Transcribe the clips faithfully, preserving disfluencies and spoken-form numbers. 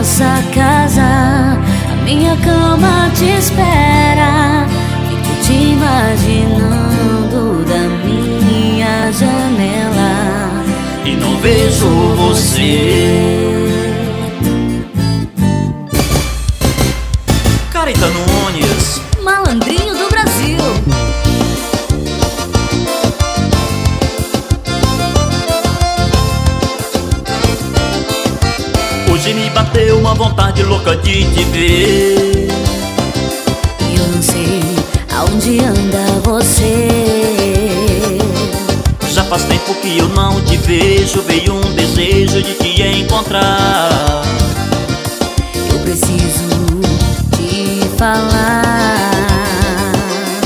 nossa casa, a minha cama te espera. Fico te imaginando da minha janela e não vejo você. Caetano Nunes, malandrinho do Brasil. Hoje me bateu uma vontade louca de te ver, e eu não sei aonde anda você. Já faz tempo que eu não te vejo, veio um desejo de te encontrar. Eu preciso te falar.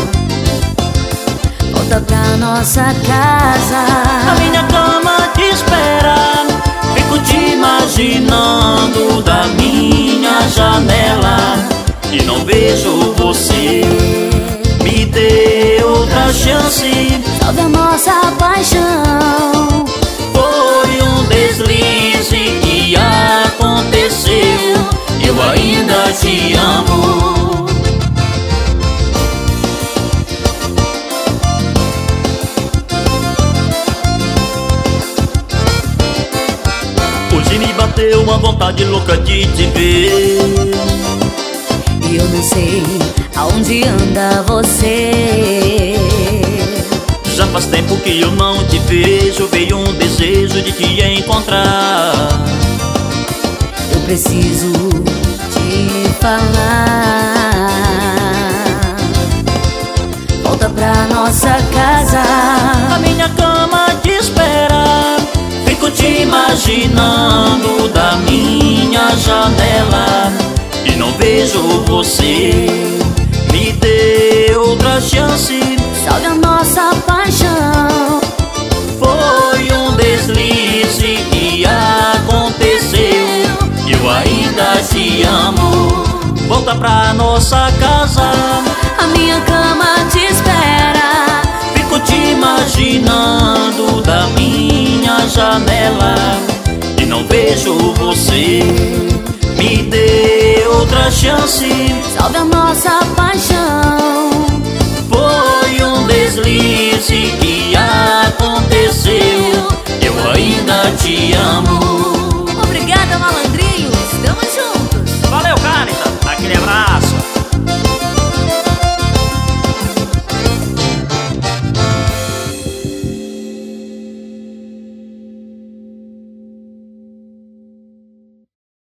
Volta pra nossa casa, a minha cama te espera. Fico te imaginando da minha janela e não vejo você. Me dê outra chance, salve a nossa paixão. Foi um deslize que aconteceu, eu ainda te amo. Hoje me bateu uma vontade louca de te ver, e eu não sei aonde anda você. Já faz tempo que eu não te vejo, veio um desejo de te encontrar. Eu preciso te falar. Volta pra nossa casa, a minha cama te espera. Fico te imaginando da minha janela e não vejo você. Me dê outra chance, salve a nossa paixão. Foi um deslize que aconteceu, eu ainda te amo. Volta pra nossa casa, a minha cama te espera. Fico te imaginando da minha janela e não vejo você. Me dê outra chance, salve a nossa paixão. Foi um deslize que aconteceu, eu ainda te